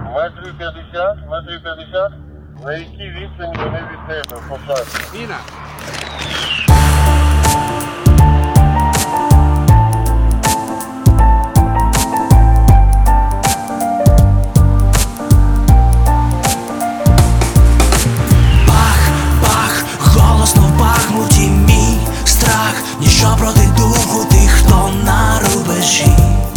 Метрів 50. На якій відстані вони від тебе посадять? Міна. Бах, голосно в Бахмуті мій страх, ніщо проти духу тих, хто на рубежі,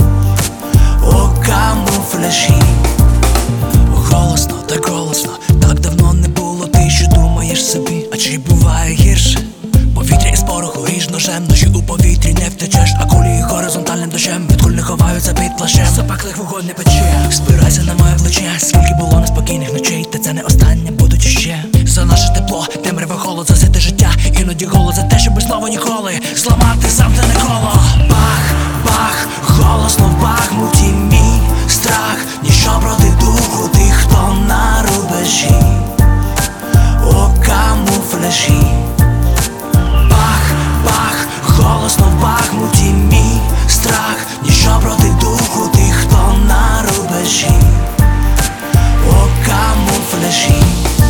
у камуфляжі. Голосно, так голосно, так давно не було, ти що думаєш собі, а чи буває гірше? Повітря із пороху ріж ножем, ночі у повітрі не втечеш, а кулі горизонтальним дощем від куль не ховаються під плащем. Запеклих вогонь не пече, спирайся на моє плече. Скільки було неспокійних ночей, та це не останнє, будуть іще. За наше тепло, темряве холод, засите життя, іноді голод за те, щоб без слова ніколи зламати замкнене коло. Бах, бах, голосно в Бахмуті мій страх, ніщо проти духу тих, хто на рубежі, у камуфляжі. Бах, бах, голосно в Бахмуті мій страх, ніщо проти духу тих, хто на рубежі, у камуфляжі.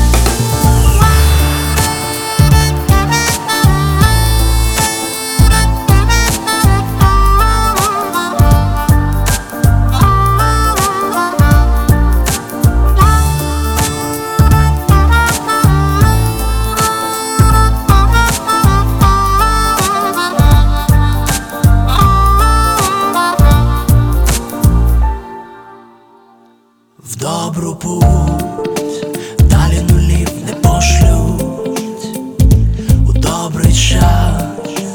В добру путь далі нулів не пошлють, у добрий час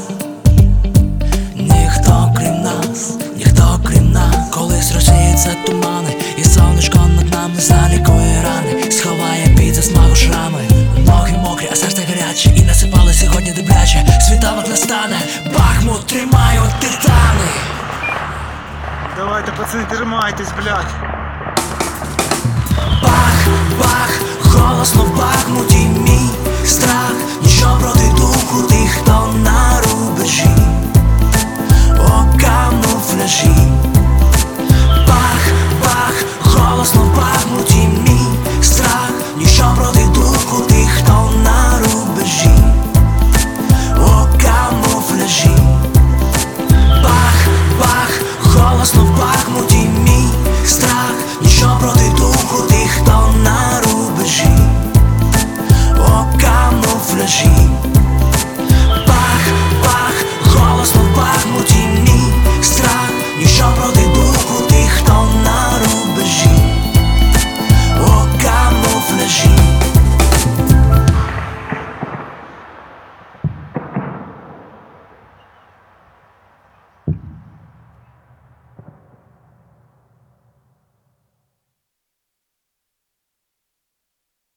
ніхто крім нас, ніхто крім нас. Колись розсіються тумани, і сонечко над нами залікує рани, сховає під засмагу шрами. Ноги мокрі, а серце гаряче, і насипали сьогодні добряче. Світанок настане, Бахмут тримають титани. Давайте, пацани, тримайтесь, блядь. Бах, бах, голосно в Бахмуті мій страх, ніщо проти духу тих, хто на рубежі, у камуфляжі. Бах, бах, голосно в Бахмуті мій страх, ніщо проти духу тих, хто на рубежі, у камуфляжі. Бах, бах, голосно в Бахмуті мій страх, ніщо проти духу тих, хто на рубежі, у камуфляжі.